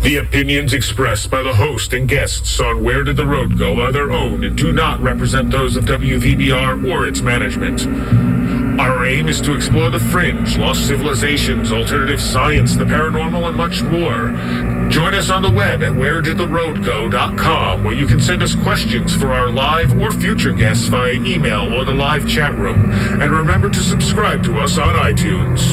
The opinions expressed by the host and guests on Where Did the Road Go are their own and do not represent those of WVBR or its management. Our aim is to explore the fringe, lost civilizations, alternative science, the paranormal, and much more. Join us on the web at wheredidtheroadgo.com, where you can send us questions for our live or future guests via email or the live chat room. And remember to subscribe to us on iTunes.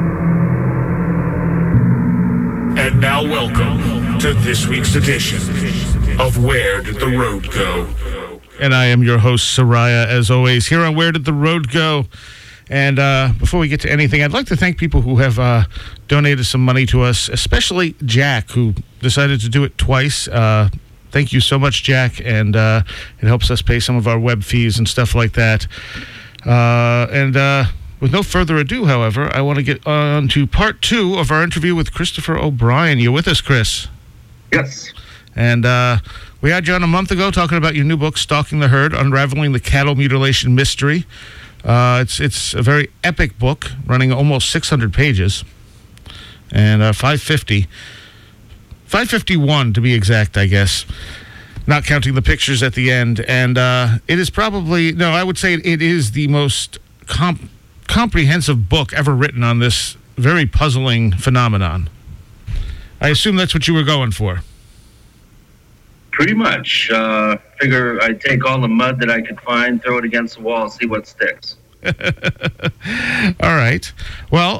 And now welcome to this week's edition of Where Did the Road Go? And I am your host, Soraya, as always, here on Where Did the Road Go? And before we get to anything, I'd like to thank people who have donated some money to us, especially Jack, who decided to do it twice. Thank you so much, Jack, and it helps us pay some of our web fees and stuff like that. With no further ado, however, I want to get on to part 2 of our interview with Christopher O'Brien. You with us, Chris? Yes. And we had you on a month ago talking about your new book, Stalking the Herd, Unraveling the Cattle Mutilation Mystery. It's a very epic book, running almost 600 pages, and 551 to be exact, I guess, not counting the pictures at the end. And it is probably, no, I would say it is the most comprehensive book ever written on this very puzzling phenomenon. I assume that's what you were going for. Pretty much. Figure I'd take all the mud that I could find, throw it against the wall, and see what sticks. All right. Well,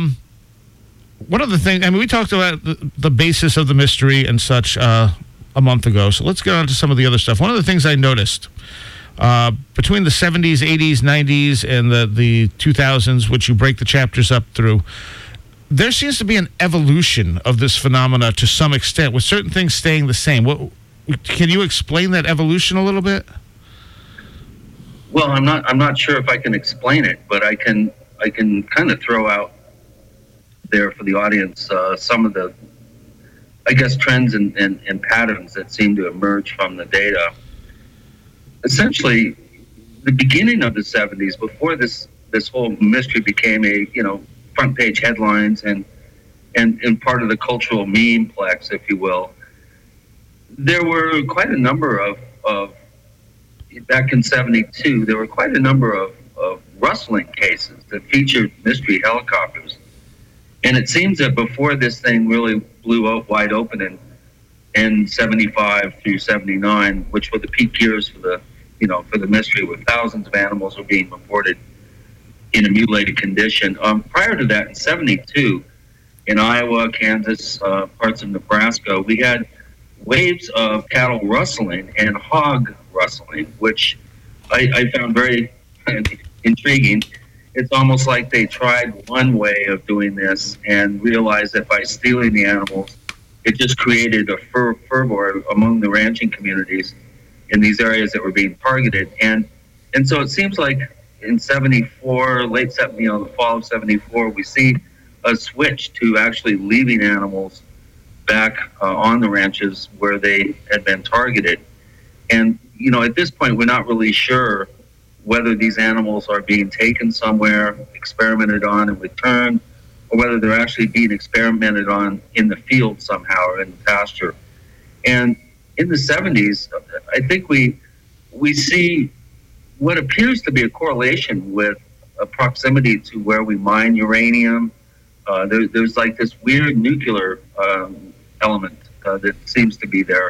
one of the things, I mean, we talked about the basis of the mystery and such a month ago, so let's get on to some of the other stuff. One of the things I noticed between the 70s, 80s, 90s, and the 2000s, which you break the chapters up through, there seems to be an evolution of this phenomena to some extent, with certain things staying the same. Can you explain that evolution a little bit? Well, I'm not sure if I can explain it, but I can kind of throw out there for the audience some of the, I guess, trends and patterns that seem to emerge from the data. Essentially, the beginning of the 70s, before this whole mystery became a front page headlines and part of the cultural memeplex, if you will. There were quite a number of back in 72, there were quite a number of rustling cases that featured mystery helicopters. And it seems that before this thing really blew out wide open in 75 through 79, which were the peak years for the mystery, where thousands of animals were being reported in a mutilated condition. Prior to that, in 72, in Iowa, Kansas, parts of Nebraska, we had waves of cattle rustling and hog rustling, which I found very intriguing. It's almost like they tried one way of doing this and realized that by stealing the animals, it just created a fervor among the ranching communities in these areas that were being targeted. And so it seems like in 74, the fall of 74, we see a switch to actually leaving animals back on the ranches where they had been targeted. And, at this point, we're not really sure whether these animals are being taken somewhere, experimented on and returned, or whether they're actually being experimented on in the field somehow or in the pasture. And in the 70s, I think we see what appears to be a correlation with a proximity to where we mine uranium. There's like this weird nuclear element that seems to be there.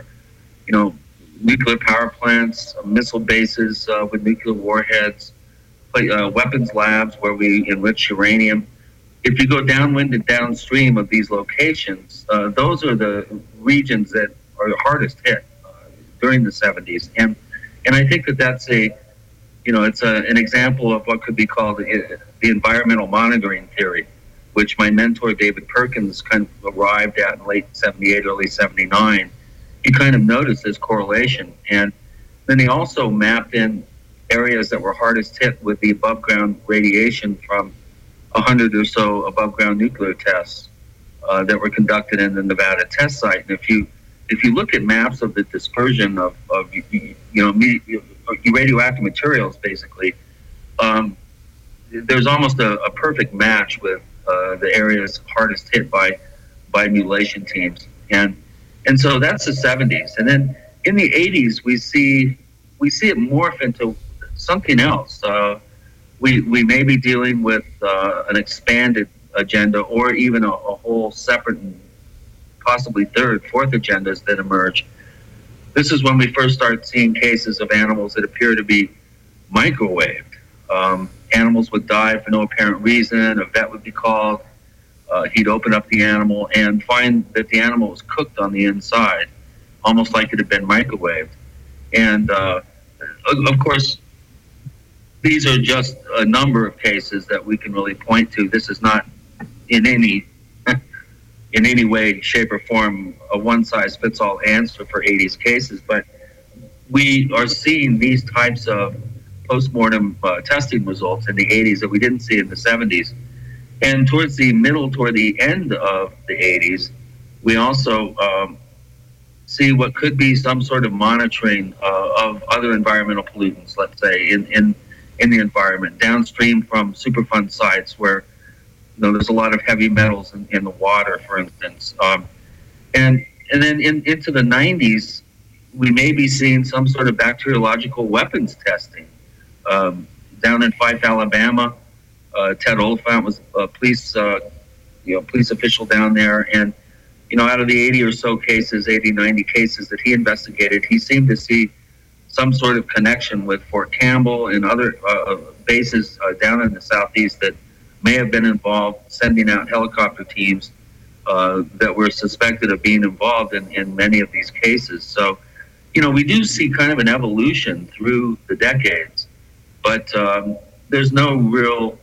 Nuclear power plants, missile bases with nuclear warheads, weapons labs where we enrich uranium. If you go downwind and downstream of these locations, those are the regions that are the hardest hit during the 70s. And I think that's it's an example of what could be called the environmental monitoring theory, which my mentor, David Perkins, kind of arrived at in late 78, early 79. He kind of noticed this correlation. And then he also mapped in areas that were hardest hit with the above-ground radiation from 100 or so above-ground nuclear tests that were conducted in the Nevada test site. And if you look at maps of the dispersion of radioactive materials, basically, there's almost a perfect match with the areas hardest hit by mutilation teams. And And so that's the 70s. And then in the 80s, we see it morph into something else. We may be dealing with an expanded agenda, or even a whole separate and possibly third, fourth agendas that emerge. This is when we first start seeing cases of animals that appear to be microwaved. Animals would die for no apparent reason. A vet would be called. He'd open up the animal and find that the animal was cooked on the inside, almost like it had been microwaved. And of course, these are just a number of cases that we can really point to. This is not in any way, shape, or form a one-size-fits-all answer for 80s cases, but we are seeing these types of post-mortem testing results in the 80s that we didn't see in the 70s. And toward the end of the 80s, we also see what could be some sort of monitoring of other environmental pollutants, let's say, in the environment, downstream from Superfund sites where there's a lot of heavy metals in the water, for instance. And then into the 90s, we may be seeing some sort of bacteriological weapons testing. Down in Fife, Alabama, Ted Oliphant was a police official down there, and out of the 80 or so cases, 80, 90 cases that he investigated, he seemed to see some sort of connection with Fort Campbell and other bases down in the southeast that may have been involved, sending out helicopter teams that were suspected of being involved in many of these cases. So, we do see kind of an evolution through the decades, but there's no real,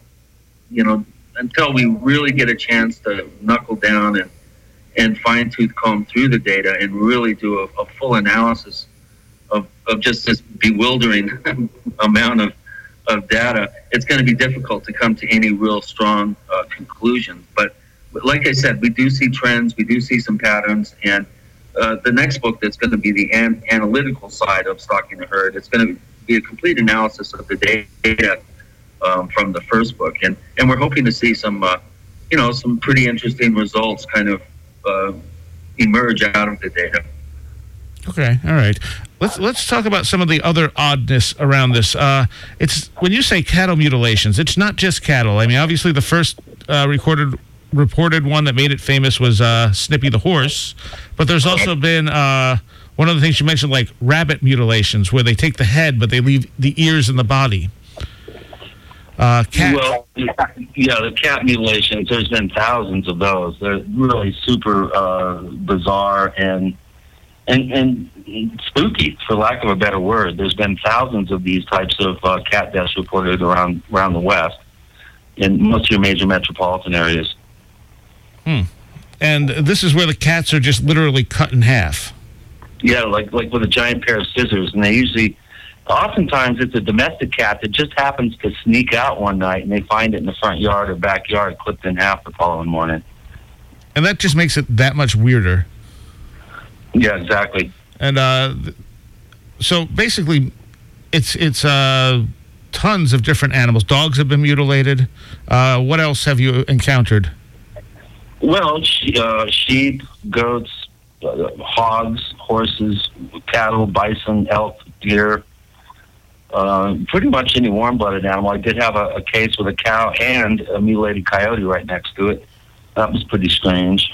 until we really get a chance to knuckle down and fine-tooth comb through the data and really do a full analysis of just this bewildering amount of data, it's going to be difficult to come to any real strong conclusions. But like I said, we do see trends, we do see some patterns, and the next book that's going to be the analytical side of Stalking the Herd, it's going to be a complete analysis of the data from the first book, and we're hoping to see some some pretty interesting results kind of emerge out of the data. Okay, all right. Let's talk about some of the other oddness around this. It's when you say cattle mutilations, it's not just cattle. I mean, obviously the first reported one that made it famous was Snippy the horse, but there's also been one of the things you mentioned, like rabbit mutilations, where they take the head but they leave the ears and the body. Cat. Well, yeah, the cat mutilations. There's been thousands of those. They're really super bizarre and spooky, for lack of a better word. There's been thousands of these types of cat deaths reported around the West in most of your major metropolitan areas. And this is where the cats are just literally cut in half. Yeah, like with a giant pair of scissors, and they usually. Oftentimes, it's a domestic cat that just happens to sneak out one night, and they find it in the front yard or backyard, clipped in half the following morning. And that just makes it that much weirder. Yeah, exactly. And so basically, it's tons of different animals. Dogs have been mutilated. What else have you encountered? Well, sheep, goats, hogs, horses, cattle, bison, elk, deer. Pretty much any warm-blooded animal. I did have a case with a cow and a mutilated coyote right next to it. That was pretty strange.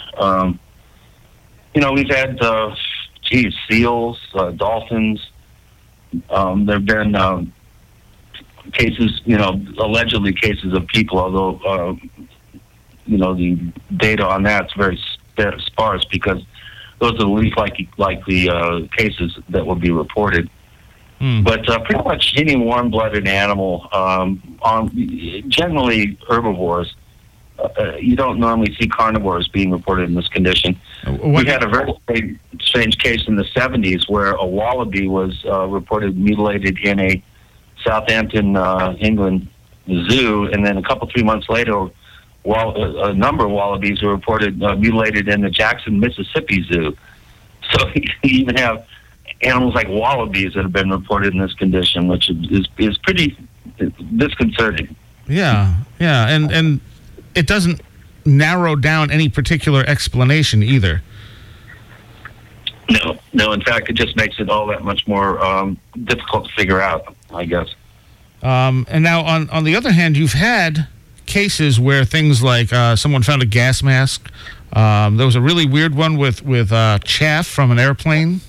We've had, seals, dolphins. There have been cases, allegedly cases of people, although, the data on that's very sparse because those are the least likely cases that will be reported. But pretty much any warm-blooded animal, generally herbivores, you don't normally see carnivores being reported in this condition. We had a very strange case in the 70s where a wallaby was reported mutilated in a Southampton, England zoo, and then 3 months later, a number of wallabies were reported mutilated in the Jackson, Mississippi zoo. So you even have animals like wallabies that have been reported in this condition, which is pretty disconcerting. Yeah, and it doesn't narrow down any particular explanation either. No. In fact, it just makes it all that much more difficult to figure out, I guess. And now, on the other hand, you've had cases where things like someone found a gas mask. There was a really weird one with chaff from an airplane,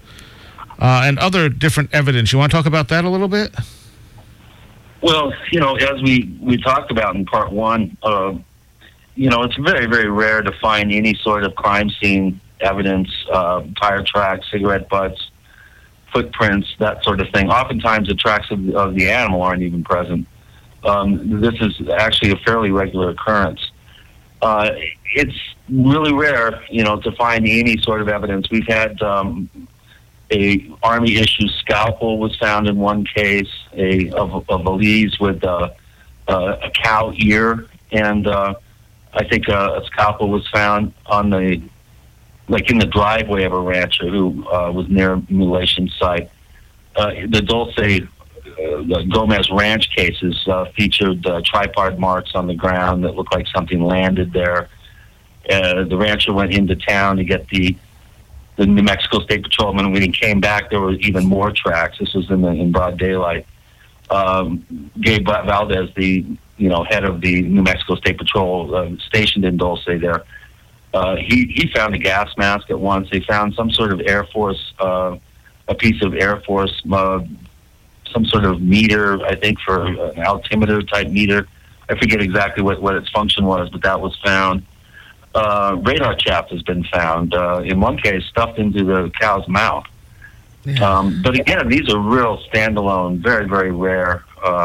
and other different evidence. You want to talk about that a little bit? Well, as we talked about in part one, it's very, very rare to find any sort of crime scene evidence, tire tracks, cigarette butts, footprints, that sort of thing. Oftentimes the tracks of the animal aren't even present. This is actually a fairly regular occurrence. It's really rare, to find any sort of evidence. We've had a Army-issue scalpel was found in one case, of a leaves with a cow ear, and I think a scalpel was found in the driveway of a rancher who was near a mutilation site. The Dulce Gomez Ranch cases featured tripod marks on the ground that looked like something landed there. The rancher went into town to get the New Mexico State Patrolman. When he came back, there were even more tracks. This was in broad daylight. Gabe Valdez, the head of the New Mexico State Patrol stationed in Dulce there, he found a gas mask at once. They found some sort of Air Force, a piece of Air Force, some sort of meter, I think for an altimeter type meter. I forget exactly what its function was, but that was found. Radar chaff has been found, in one case stuffed into the cow's mouth. Yeah. But again, these are real standalone, very, very rare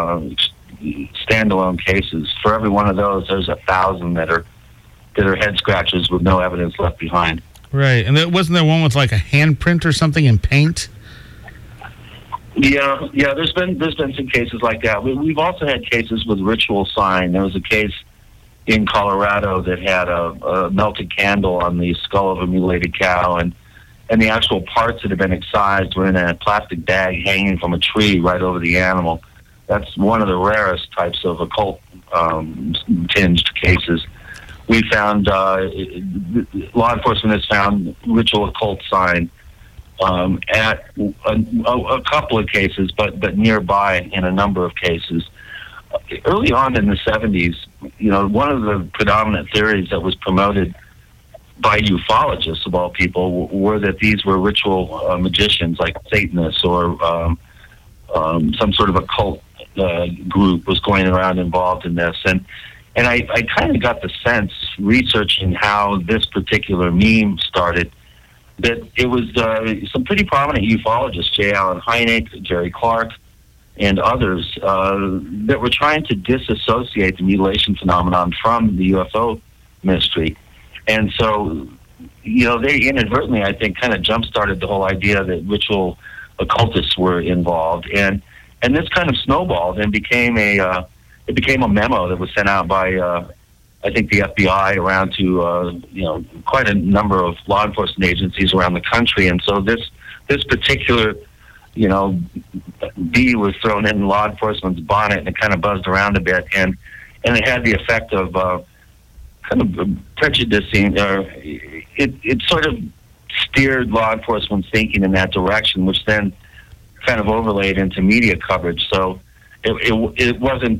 standalone cases. For every one of those, there's 1,000 that are head scratches with no evidence left behind. Right, and wasn't there one with like a handprint or something in paint? Yeah. There's been some cases like that. We've also had cases with ritual sign. There was a case in Colorado that had a melted candle on the skull of a mutilated cow, and the actual parts that had been excised were in a plastic bag hanging from a tree right over the animal. That's one of the rarest types of occult tinged cases. We found law enforcement has found ritual occult sign at a couple of cases, but nearby in a number of cases. Early on in the 70s, one of the predominant theories that was promoted by ufologists, of all people, were that these were ritual magicians like Satanists or some sort of occult group was going around involved in this. And I kind of got the sense, researching how this particular meme started, that it was some pretty prominent ufologists, J. Allen Hynek, Jerry Clark, and others, that were trying to disassociate the mutilation phenomenon from the UFO mystery. And so, they inadvertently, I think, kind of jump-started the whole idea that ritual occultists were involved. And this kind of snowballed and became a memo that was sent out by, I think, the FBI around to, quite a number of law enforcement agencies around the country. And so this particular, bee was thrown in law enforcement's bonnet, and it kind of buzzed around a bit. And it had the effect of kind of prejudicing, it sort of steered law enforcement's thinking in that direction, which then kind of overlaid into media coverage. So it wasn't,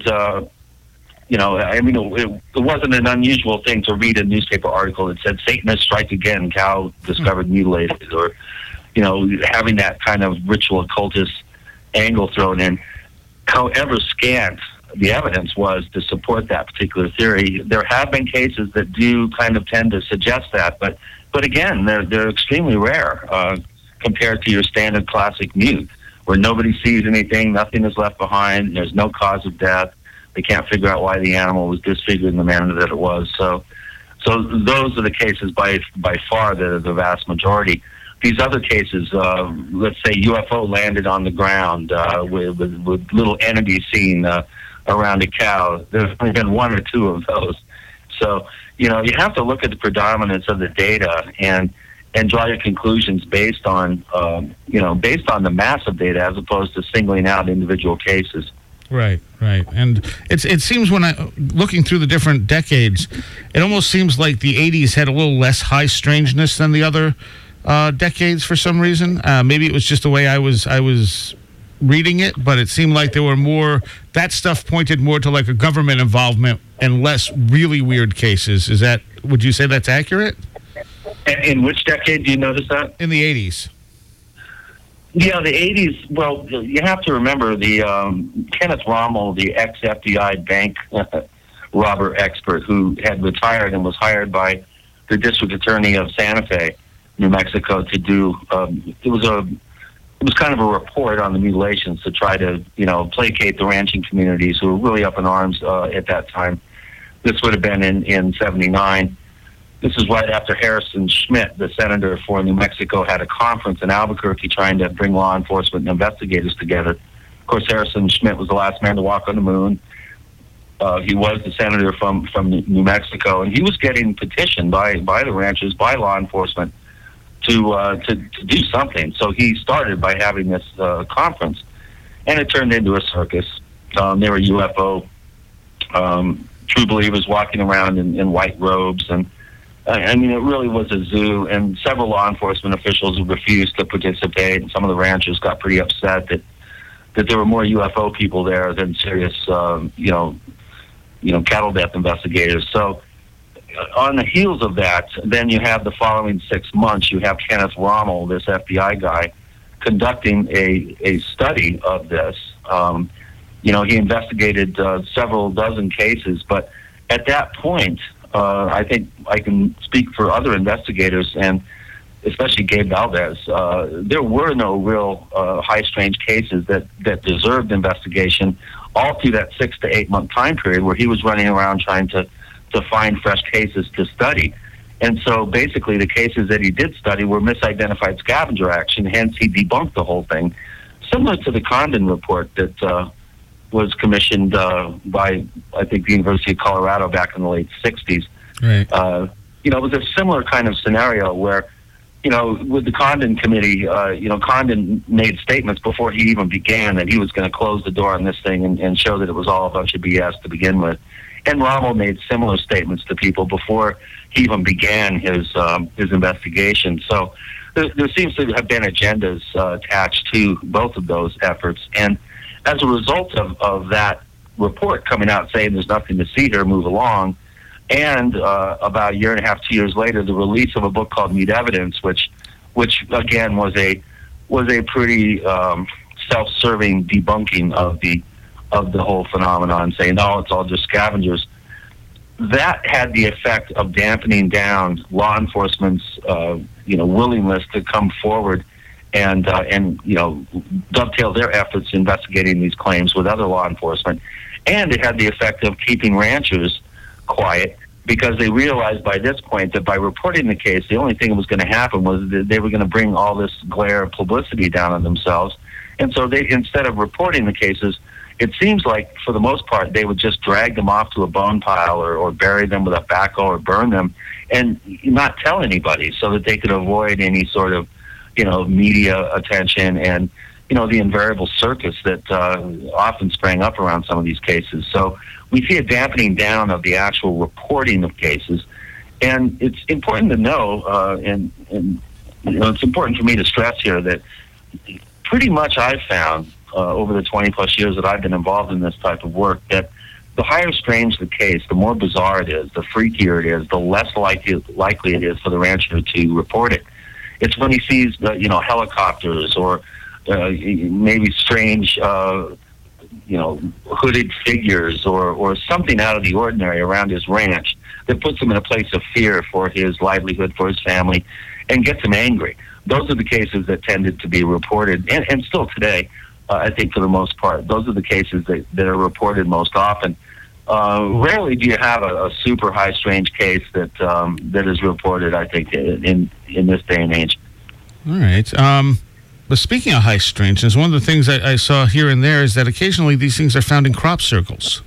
it wasn't an unusual thing to read a newspaper article that said Satanists strike again, cow discovered mutilated, or, having that kind of ritual occultist angle thrown in. However scant the evidence was to support that particular theory, there have been cases that do kind of tend to suggest that, but again, they're extremely rare compared to your standard classic mute, where nobody sees anything, nothing is left behind, there's no cause of death, they can't figure out why the animal was disfigured in the manner that it was. So those are the cases by far that are the vast majority. These other cases, let's say UFO landed on the ground with little entities seen around a cow. There's only been one or two of those. So, you have to look at the predominance of the data and draw your conclusions based on the mass of data as opposed to singling out individual cases. Right. And it seems looking through the different decades, it almost seems like the 80s had a little less high strangeness than the other decades for some reason. Maybe it was just the way I was reading it, but it seemed like there were more. That stuff pointed more to like a government involvement and less really weird cases. Would you say that's accurate? In which decade do you notice that? In the 80s. Yeah, the 80s. Well, you have to remember the Kenneth Rommel, the ex-FBI bank robber expert who had retired and was hired by the district attorney of Santa Fe, New Mexico, to do. It was kind of a report on the mutilations to try to, placate the ranching communities who were really up in arms at that time. This would have been in 79. This is right after Harrison Schmitt, the senator for New Mexico, had a conference in Albuquerque trying to bring law enforcement and investigators together. Of course, Harrison Schmitt was the last man to walk on the moon. He was the senator from New Mexico, and he was getting petitioned by the ranchers, by law enforcement, to do something. So he started by having this conference, and it turned into a circus. There were UFO true believers walking around in white robes, and I mean, it really was a zoo, and several law enforcement officials refused to participate, and some of the ranchers got pretty upset that there were more UFO people there than serious, cattle death investigators. So on the heels of that, then you have the following 6 months, you have Kenneth Rommel, this FBI guy, conducting a study of this. He investigated several dozen cases, but at that point, I think I can speak for other investigators, and especially Gabe Valdez, there were no real high-strange cases that deserved investigation all through that 6 to 8 month time period where he was running around trying to find fresh cases to study. And so basically the cases that he did study were misidentified scavenger action, hence he debunked the whole thing. Similar to the Condon report that was commissioned by, I think, the University of Colorado back in the late 60s. Right. It was a similar kind of scenario where, with the Condon committee, Condon made statements before he even began that he was going to close the door on this thing and show that it was all a bunch of BS to begin with. And Rommel made similar statements to people before he even began his investigation. So there seems to have been agendas attached to both of those efforts. And as a result of that report coming out saying there's nothing to see here, move along, and about a year and a half, 2 years later, the release of a book called Meat Evidence, which again was a pretty self-serving debunking of the whole phenomenon, saying, no, it's all just scavengers. That had the effect of dampening down law enforcement's willingness to come forward and dovetail their efforts investigating these claims with other law enforcement. And it had the effect of keeping ranchers quiet, because they realized by this point that by reporting the case, the only thing that was going to happen was that they were going to bring all this glare of publicity down on themselves. And so they, instead of reporting the cases, it seems like for the most part they would just drag them off to a bone pile or bury them with a backhoe or burn them and not tell anybody, so that they could avoid any sort of media attention and the invariable circus that often sprang up around some of these cases. So we see a dampening down of the actual reporting of cases. And it's important to know, and it's important for me to stress here that pretty much I've found over the 20-plus years that I've been involved in this type of work that the higher strange the case, the more bizarre it is, the freakier it is, the less likely it is for the rancher to report it. It's when he sees helicopters or maybe strange hooded figures or something out of the ordinary around his ranch that puts him in a place of fear for his livelihood, for his family, and gets him angry. Those are the cases that tended to be reported, and still today, I think for the most part, those are the cases that are reported most often. Rarely do you have a super high strange case that is reported, I think, in this day and age. All right. But speaking of high strangeness, one of the things I saw here and there is that occasionally these things are found in crop circles.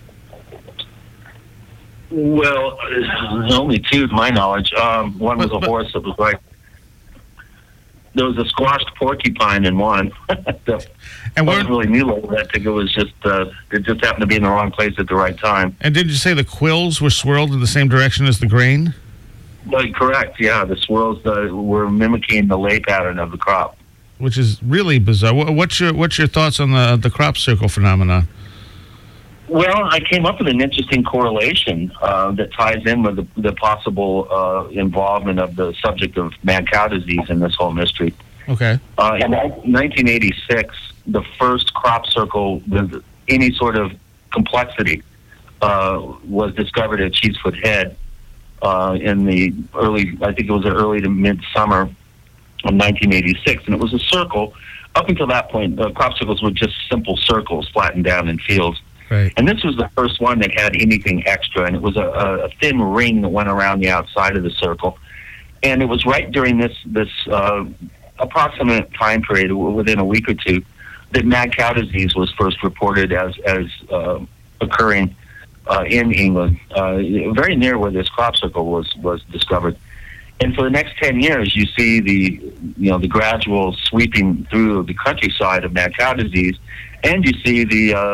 Well, only two to my knowledge. One was a horse that was like, there was a squashed porcupine in one. And wasn't really mutilated. I think it was just it just happened to be in the wrong place at the right time. And did you say the quills were swirled in the same direction as the grain? Correct. Yeah, the swirls were mimicking the lay pattern of the crop, which is really bizarre. What's your thoughts on the crop circle phenomenon? Well, I came up with an interesting correlation that ties in with the possible involvement of the subject of mad cow disease in this whole mystery. Okay. In 1986, the first crop circle with any sort of complexity was discovered at Cheesefoot Head in the early to mid-summer of 1986, and it was a circle. Up until that point, crop circles were just simple circles flattened down in fields. Right. And this was the first one that had anything extra, and it was a thin ring that went around the outside of the circle. And it was right during this approximate time period, within a week or two, that mad cow disease was first reported as occurring in England, very near where this crop circle was discovered. And for the next 10 years, you see the gradual sweeping through the countryside of mad cow disease, and you see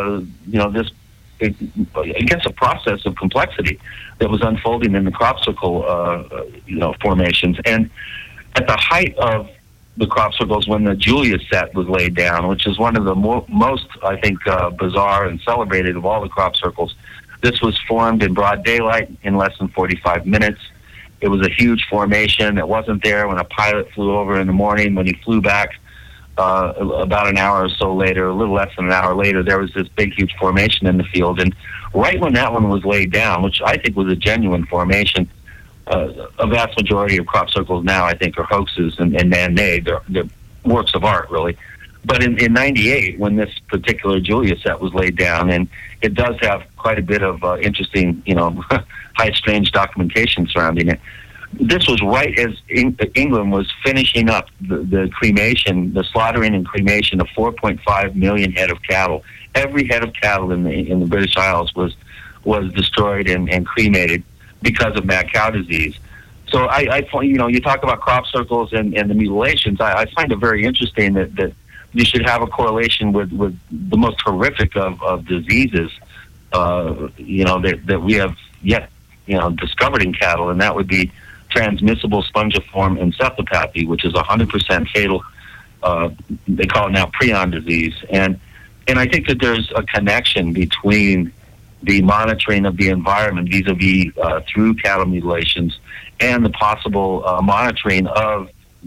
a process of complexity that was unfolding in the crop circle, formations. And at the height of the crop circles, when the Julia set was laid down, which is one of the most, I think, bizarre and celebrated of all the crop circles, this was formed in broad daylight in less than 45 minutes. It was a huge formation. It wasn't there when a pilot flew over in the morning. When he flew back about an hour or so later, a little less than an hour later, there was this big, huge formation in the field. And right when that one was laid down, which I think was a genuine formation, a vast majority of crop circles now, I think, are hoaxes and man-made. They're works of art, really. But in 98, when this particular Julia set was laid down, and it does have quite a bit of interesting, high strange documentation surrounding it. This was right as England was finishing up the cremation, the slaughtering and cremation of 4.5 million head of cattle. Every head of cattle in the British Isles was destroyed and cremated because of mad cow disease. So you talk about crop circles and the mutilations. I find it very interesting that you should have a correlation with the most horrific of diseases, that we have yet, discovered in cattle, and that would be transmissible spongiform encephalopathy, which is 100% fatal. They call it now prion disease, and I think that there's a connection between the monitoring of the environment vis-a-vis through cattle mutilations and the possible monitoring of,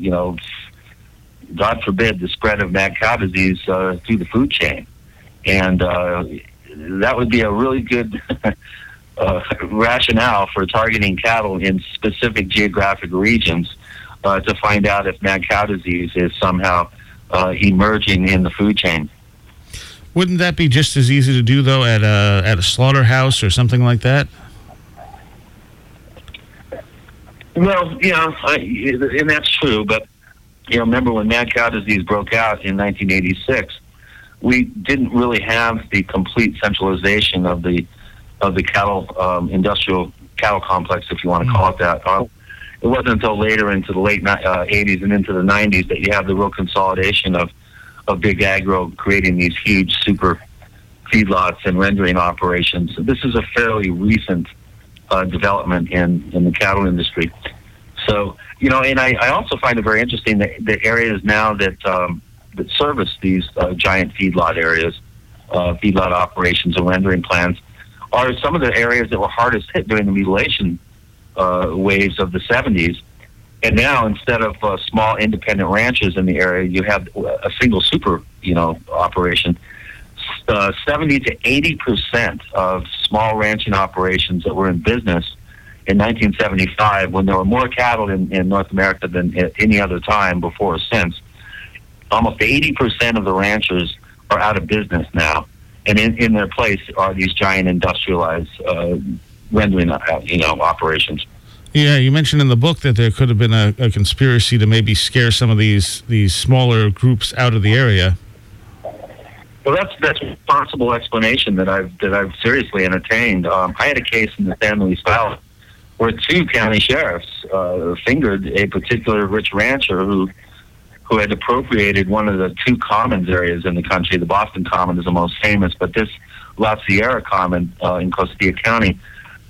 God forbid, the spread of mad cow disease through the food chain. And that would be a really good rationale for targeting cattle in specific geographic regions to find out if mad cow disease is somehow emerging in the food chain. Wouldn't that be just as easy to do, though, at a slaughterhouse or something like that? Well, and that's true, but remember when mad cow disease broke out in 1986, we didn't really have the complete centralization of the cattle industrial cattle complex, if you want to call it that. It wasn't until later into the late 80s and into the 90s that you have the real consolidation of big agro creating these huge super feedlots and rendering operations. This is a fairly recent development in the cattle industry. So, and I also find it very interesting that the areas now that service these giant feedlot areas, feedlot operations and rendering plants, are some of the areas that were hardest hit during the mutilation waves of the 70s. And now, instead of small independent ranches in the area, you have a single super, operation. 70 to 80% of small ranching operations that were in business in 1975, when there were more cattle in North America than at any other time before or since, almost 80% of the ranchers are out of business now. And in their place are these giant industrialized rendering, operations. Yeah, you mentioned in the book that there could have been a conspiracy to maybe scare some of these smaller groups out of the area. Well, that's a possible explanation that I've seriously entertained. I had a case in the San Luis Valley where two county sheriffs fingered a particular rich rancher who had appropriated one of the two commons areas in the country. The Boston Common is the most famous, but this La Sierra Common in Costilla County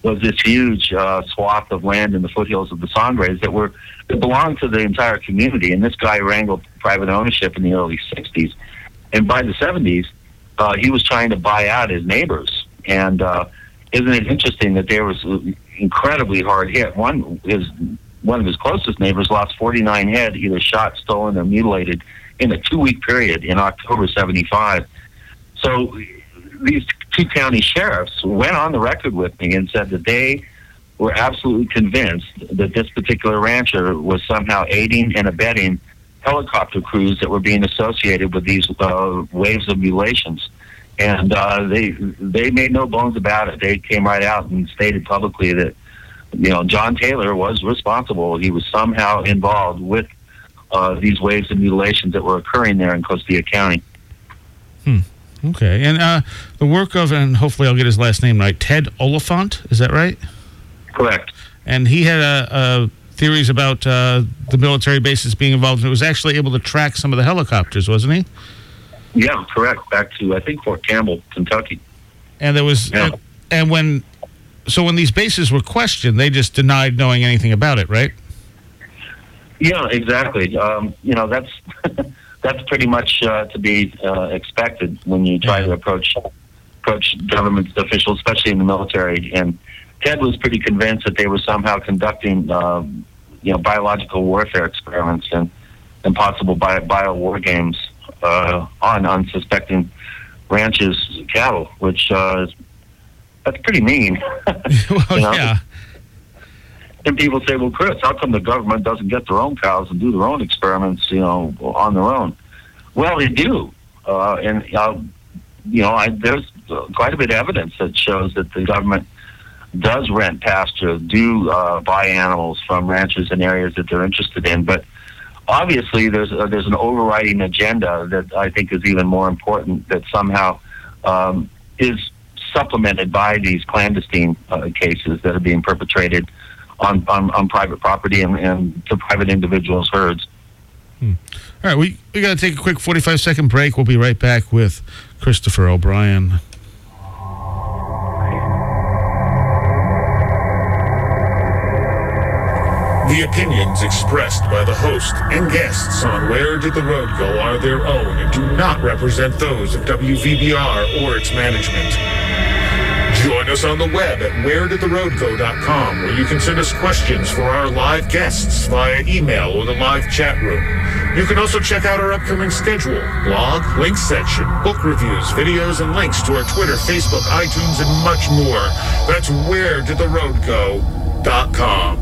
was this huge swath of land in the foothills of the Sangres that belonged to the entire community. And this guy wrangled private ownership in the early 60s. And by the 70s, he was trying to buy out his neighbors. And isn't it interesting that there was incredibly hard hit? One of his closest neighbors lost 49 head, either shot, stolen, or mutilated in a 2-week period in October 75. So these two county sheriffs went on the record with me and said that they were absolutely convinced that this particular rancher was somehow aiding and abetting helicopter crews that were being associated with these waves of mutilations. And they made no bones about it. They came right out and stated publicly that, John Taylor was responsible. He was somehow involved with these waves of mutilations that were occurring there in Costilla County. Okay. And the work of, and hopefully I'll get his last name right, Ted Oliphant, is that right? Correct. And he had theories about the military bases being involved, and it was actually able to track some of the helicopters, wasn't he? Yeah, correct. Back to, I think, Fort Campbell, Kentucky. And there was, and when these bases were questioned, they just denied knowing anything about it, right? Yeah, exactly. That's that's pretty much to be expected when you try to approach government officials, especially in the military. And Ted was pretty convinced that they were somehow conducting, biological warfare experiments and possible bio war games on unsuspecting ranches' cattle, which that's pretty mean. Well, yeah. And people say, well, Chris, how come the government doesn't get their own cows and do their own experiments, on their own? Well, they do. There's quite a bit of evidence that shows that the government does rent pasture, do buy animals from ranchers in areas that they're interested in. But obviously, there's an overriding agenda that I think is even more important, that somehow is supplemented by these clandestine cases that are being perpetrated on private property and to private individuals' herds. All right, we got to take a quick 45-second break. We'll be right back with Christopher O'Brien. The opinions expressed by the host and guests on Where Did the Road Go are their own and do not represent those of WVBR or its management. Join us on the web at wheredidtheroadgo.com, where you can send us questions for our live guests via email or the live chat room. You can also check out our upcoming schedule, blog, links section, book reviews, videos, and links to our Twitter, Facebook, iTunes, and much more. That's wheredidtheroadgo.com.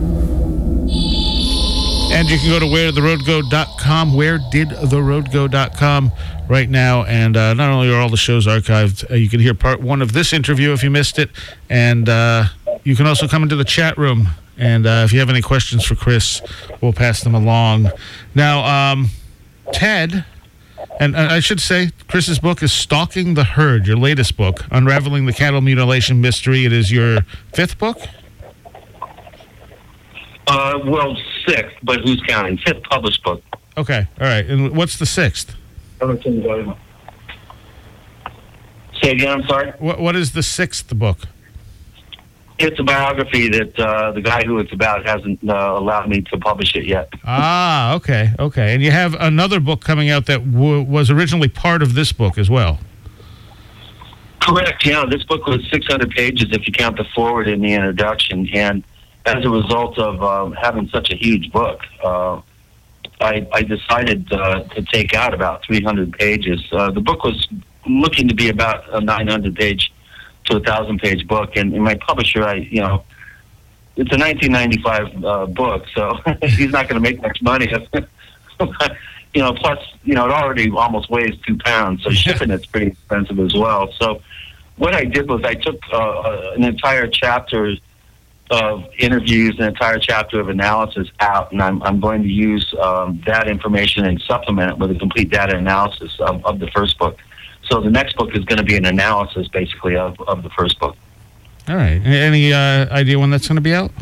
And you can go to wheredidtheroadgo.com, wheredidtheroadgo.com right now. And not only are all the shows archived, you can hear part 1 of this interview if you missed it. And you can also come into the chat room. And if you have any questions for Chris, we'll pass them along. Now, Ted, and I should say, Chris's book is Stalking the Herd, your latest book, Unraveling the Cattle Mutilation Mystery. It is your 5th book? Well, 6th, but who's counting? 5th published book. Okay, all right. And what's the 6th? Say again, I'm sorry? What is the 6th book? It's a biography that the guy who it's about hasn't allowed me to publish it yet. Ah, okay. And you have another book coming out that was originally part of this book as well. Correct, yeah. This book was 600 pages if you count the forward in the introduction. And as a result of having such a huge book, I decided to take out about 300 pages. The book was looking to be about a 900-page to a 1,000-page book, and my publisher, it's a 1995 book, so he's not going to make much money. Plus, it already almost weighs 2 pounds, so shipping it's pretty expensive as well. So what I did was I took an entire chapter of interviews, an entire chapter of analysis out, and I'm going to use that information and supplement it with a complete data analysis of the first book. So the next book is going to be an analysis, basically, of the first book. All right. Any idea when that's going to be out?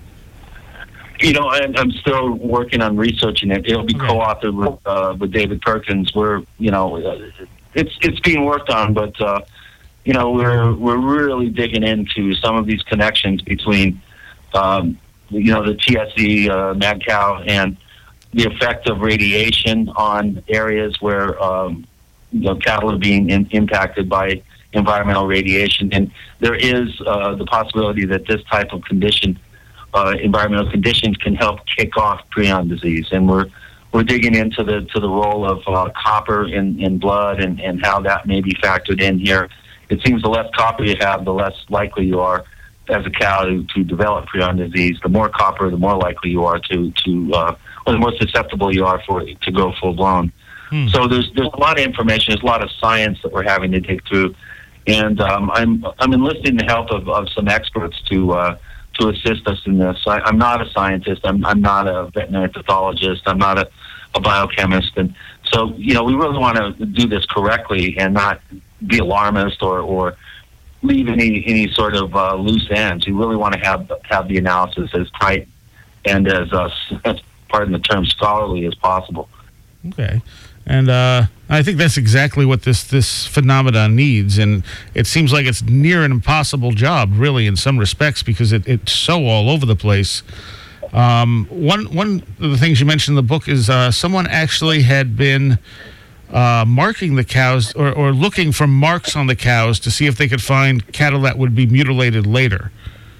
I'm still working on researching it. It'll be co-authored with David Perkins. Where it's being worked on, but we're really digging into some of these connections between, the TSE, mad cow, and the effect of radiation on areas where, cattle are being impacted by environmental radiation. And there is the possibility that this type of condition, environmental conditions, can help kick off prion disease. And we're digging into the role of copper in blood and how that may be factored in here. It seems the less copper you have, the less likely you are as a cow to develop prion disease. The more copper, the more likely you are or the more susceptible you are to go full blown. So there's a lot of information, there's a lot of science that we're having to dig through, and I'm enlisting the help of some experts to assist us in this. I'm not a scientist. I'm not a veterinary pathologist. I'm not a biochemist, and so we really want to do this correctly and not be alarmist or leave any sort of loose ends. We really want to have the analysis as tight and as pardon the term, scholarly as possible. Okay. And I think that's exactly what this phenomenon needs. And it seems like it's near an impossible job, really, in some respects, because it's so all over the place. One of the things you mentioned in the book is someone actually had been marking the cows or looking for marks on the cows to see if they could find cattle that would be mutilated later.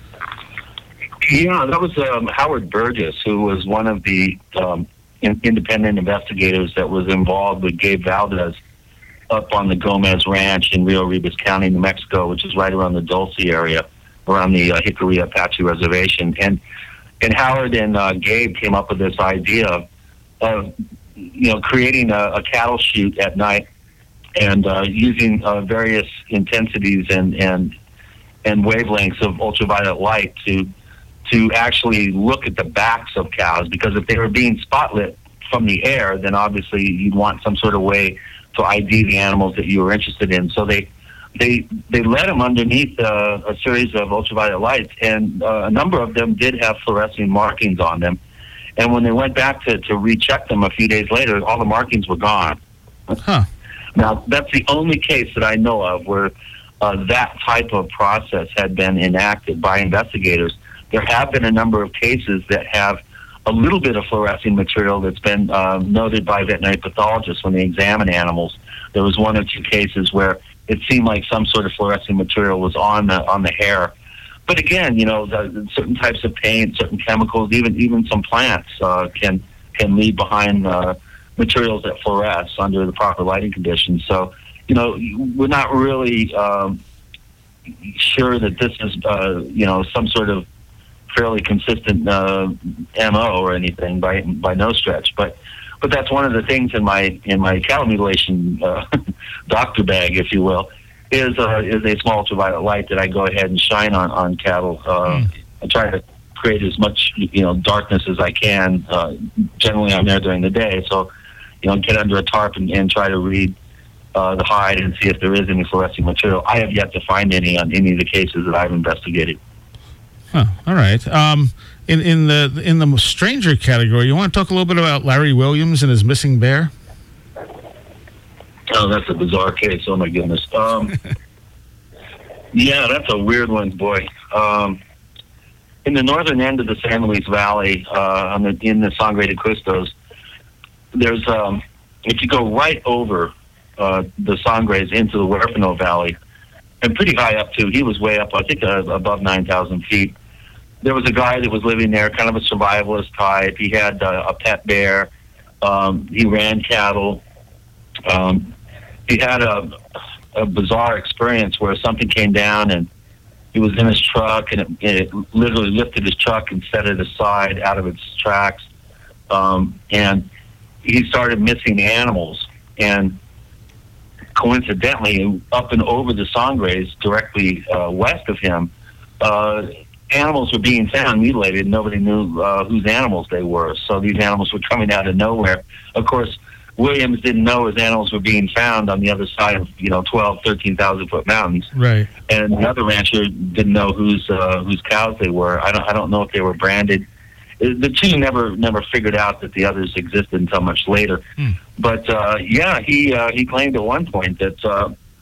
Yeah, that was Howard Burgess, who was one of the independent investigators that was involved with Gabe Valdez up on the Gomez Ranch in Rio Ribas County, New Mexico, which is right around the Dulce area, around the Hickory Apache Reservation. And Howard and Gabe came up with this idea of creating a cattle chute at night and using various intensities and wavelengths of ultraviolet light to actually look at the backs of cows, because if they were being spotlit from the air, then obviously you'd want some sort of way to ID the animals that you were interested in. So they led them underneath a series of ultraviolet lights, and a number of them did have fluorescent markings on them. And when they went back to recheck them a few days later, all the markings were gone. Huh. Now, that's the only case that I know of where that type of process had been enacted by investigators. There have been a number of cases that have a little bit of fluorescing material that's been noted by veterinary pathologists when they examine animals. There was one or two cases where it seemed like some sort of fluorescing material was on the hair. But again, certain types of paint, certain chemicals, even some plants can leave behind materials that fluoresce under the proper lighting conditions. So, we're not really sure that this is some sort of fairly consistent MO or anything by no stretch, but that's one of the things in my cattle mutilation doctor bag, if you will, is a small ultraviolet light that I go ahead and shine on cattle. I try to create as much darkness as I can. Generally, I'm there during the day, so get under a tarp and try to read the hide and see if there is any fluorescent material. I have yet to find any on any of the cases that I've investigated. Huh, all right. In the stranger category, you want to talk a little bit about Larry Williams and his missing bear? Oh, that's a bizarre case. Oh, my goodness. Yeah, that's a weird one, boy. In the northern end of the San Luis Valley, in the Sangre de Cristos, there's, if you go right over the Sangres into the Huerfano Valley, and pretty high up, too. He was way up, I think, above 9,000 feet. There was a guy that was living there, kind of a survivalist type. He had a pet bear. He ran cattle. He had a bizarre experience where something came down, and he was in his truck, and it literally lifted his truck and set it aside out of its tracks. And he started missing animals. And coincidentally, up and over the Sangres, directly west of him, animals were being found mutilated, and nobody knew whose animals they were. So these animals were coming out of nowhere. Of course, Williams didn't know his animals were being found on the other side of 12, 13,000-foot mountains. Right. And another rancher didn't know whose cows they were. I don't know if they were branded. The two never figured out that the others existed until much later. But yeah, he claimed at one point that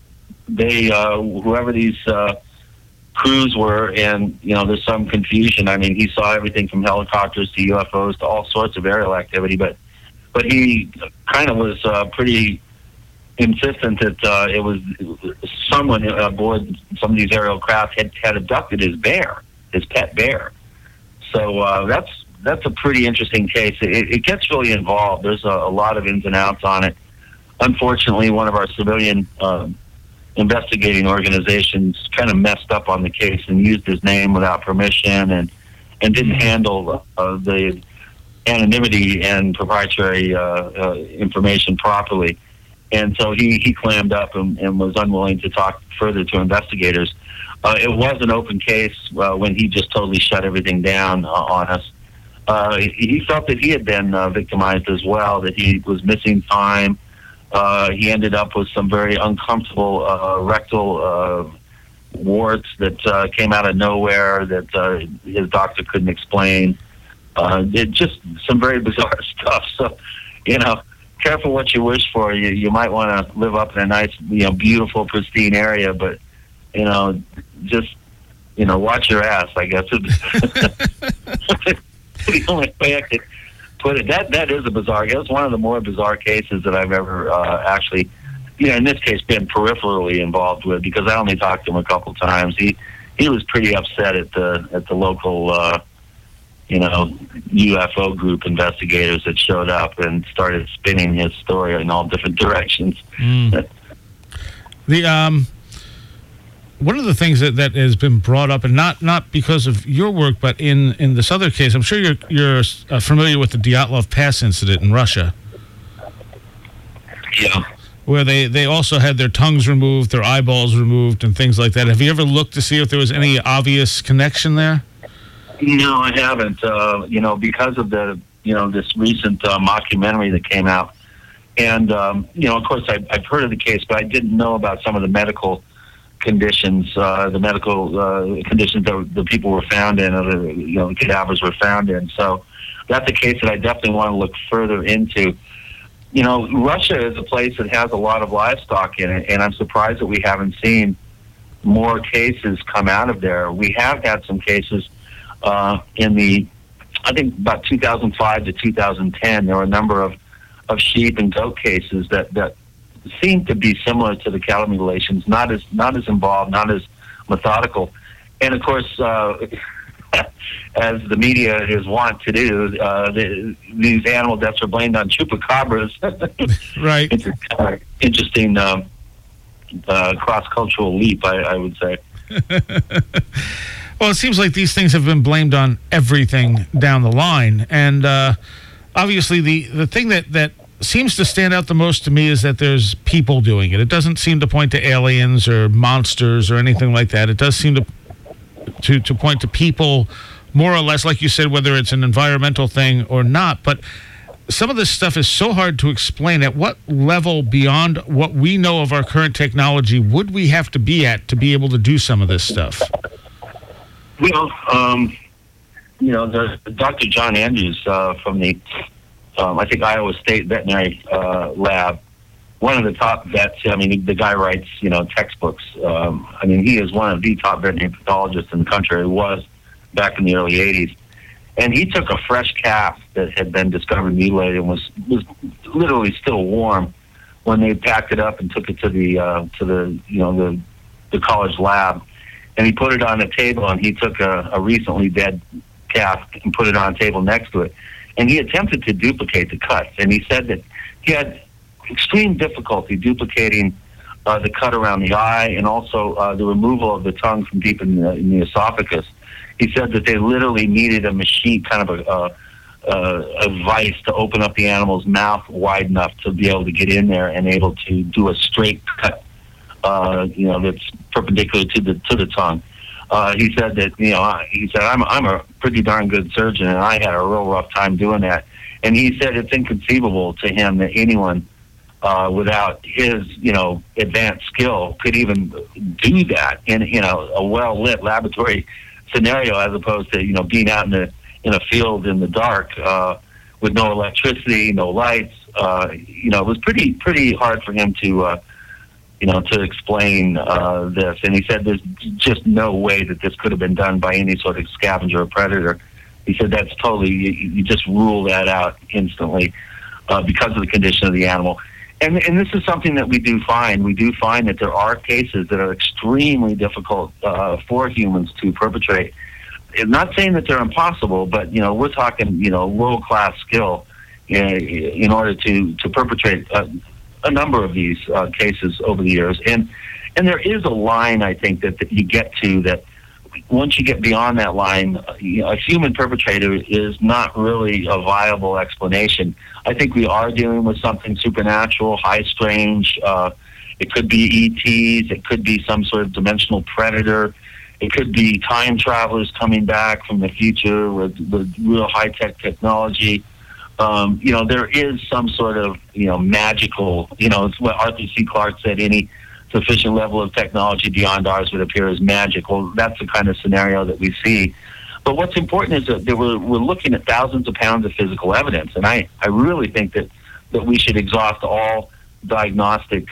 they whoever these crews were, and there's some confusion. I mean, he saw everything from helicopters to UFOs to all sorts of aerial activity, but he kind of was pretty insistent that it was someone aboard some of these aerial craft had abducted his pet bear. So that's a pretty interesting case. It gets really involved. There's a lot of ins and outs on it. Unfortunately, one of our civilian investigating organizations kind of messed up on the case and used his name without permission and didn't handle the anonymity and proprietary information properly. And so he clammed up and was unwilling to talk further to investigators. It was an open case when he just totally shut everything down on us. He felt that he had been victimized as well, that he was missing time. He ended up with some very uncomfortable rectal warts that came out of nowhere that his doctor couldn't explain. It just some very bizarre stuff. So, careful what you wish for. You might want to live up in a nice, beautiful, pristine area, but just watch your ass, I guess. The only way I could put it. That is a bizarre. It's one of the more bizarre cases that I've ever actually, in this case, been peripherally involved with, because I only talked to him a couple times. He was pretty upset at the local UFO group investigators that showed up and started spinning his story in all different directions. One of the things that has been brought up, and not because of your work, but in this other case, I'm sure you're familiar with the Dyatlov Pass incident in Russia. Yeah. Where they also had their tongues removed, their eyeballs removed, and things like that. Have you ever looked to see if there was any obvious connection there? No, I haven't. Because of the this recent mockumentary that came out, and of course I've heard of the case, but I didn't know about some of the medical conditions, conditions that the people were found in, or the cadavers were found in. So that's a case that I definitely want to look further into. Russia is a place that has a lot of livestock in it, and I'm surprised that we haven't seen more cases come out of there. We have had some cases I think about 2005 to 2010, there were a number of sheep and goat cases that seemed to be similar to the cattle mutilations, not as involved, not as methodical. And of course, as the media is wont to do, these animal deaths are blamed on chupacabras. Right. It's an interesting cross-cultural leap, I would say. Well, it seems like these things have been blamed on everything down the line. And obviously the thing that seems to stand out the most to me is that there's people doing it. It doesn't seem to point to aliens or monsters or anything like that. It does seem to point to people, more or less, like you said, whether it's an environmental thing or not. But some of this stuff is so hard to explain. At what level beyond what we know of our current technology would we have to be at to be able to do some of this stuff? Well, the Dr. John Andrews from the, I think, Iowa State Veterinary Lab, one of the top vets. I mean, the guy writes, textbooks. He is one of the top veterinary pathologists in the country. He was back in the early 80s. And he took a fresh calf that had been discovered mutilated and was literally still warm when they packed it up and took it to the college lab. And he put it on a table, and he took a recently dead calf and put it on a table next to it. And he attempted to duplicate the cuts. And he said that he had extreme difficulty duplicating the cut around the eye and also the removal of the tongue from deep in the esophagus. He said that they literally needed a machine, kind of a vice to open up the animal's mouth wide enough to be able to get in there and able to do a straight cut, that's perpendicular to the tongue. He said that, I'm a pretty darn good surgeon, and I had a real rough time doing that. And he said it's inconceivable to him that anyone without his, advanced skill could even do that in, a well-lit laboratory scenario, as opposed to, being out in a field in the dark with no electricity, no lights. It was pretty hard for him to to explain this. And he said there's just no way that this could have been done by any sort of scavenger or predator. He said that's totally, you just rule that out instantly because of the condition of the animal. And this is something that we do find. We do find that there are cases that are extremely difficult for humans to perpetrate. I'm not saying that they're impossible, but, we're talking, world-class skill in order to perpetrate a number of these cases over the years. And there is a line, I think, that you get to that once you get beyond that line, a human perpetrator is not really a viable explanation. I think we are dealing with something supernatural, high strange. It could be ETs. It could be some sort of dimensional predator. It could be time travelers coming back from the future with real high-tech technology. There is some sort of, magical, it's what Arthur C. Clarke said, any sufficient level of technology beyond ours would appear as magic. Well, that's the kind of scenario that we see. But what's important is that we're looking at thousands of pounds of physical evidence, and I really think that we should exhaust all diagnostic,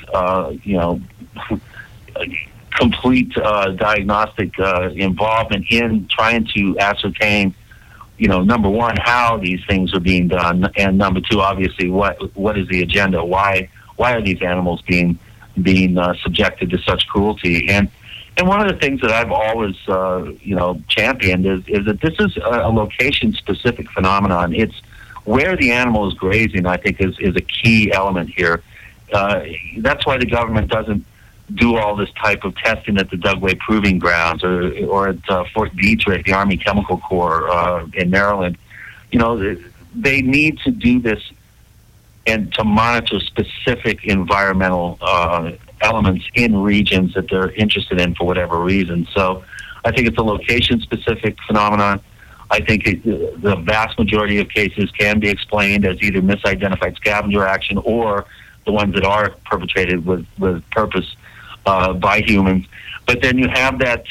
complete diagnostic involvement in trying to ascertain, number one, how these things are being done, and number two, obviously, what is the agenda? Why are these animals being subjected to such cruelty? And one of the things that I've always championed is that this is a location-specific phenomenon. It's where the animal is grazing, I think, is a key element here. That's why the government doesn't do all this type of testing at the Dugway Proving Grounds or at Fort Detrick, the Army Chemical Corps in Maryland. They need to do this and to monitor specific environmental elements in regions that they're interested in for whatever reason. So I think it's a location-specific phenomenon. I think the vast majority of cases can be explained as either misidentified scavenger action or the ones that are perpetrated with purpose by humans. But then you have that,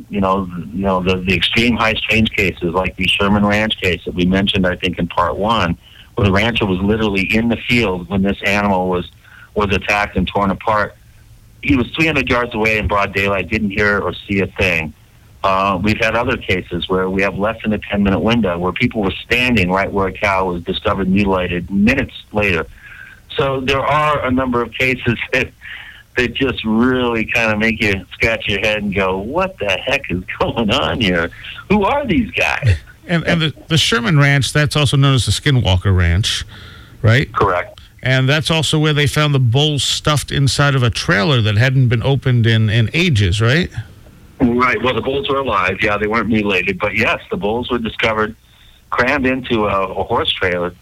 the extreme high strange cases like the Sherman Ranch case that we mentioned, I think, in part one, where the rancher was literally in the field when this animal was attacked and torn apart. He was 300 yards away in broad daylight, didn't hear or see a thing. We've had other cases where we have less than a 10-minute window where people were standing right where a cow was discovered mutilated minutes later. So there are a number of cases that just really kind of make you scratch your head and go, what the heck is going on here? Who are these guys? And the Sherman Ranch, that's also known as the Skinwalker Ranch, right? Correct. And that's also where they found the bulls stuffed inside of a trailer that hadn't been opened in ages, right? Right. Well, the bulls were alive. Yeah, they weren't mutilated. But, yes, the bulls were discovered crammed into a horse trailer.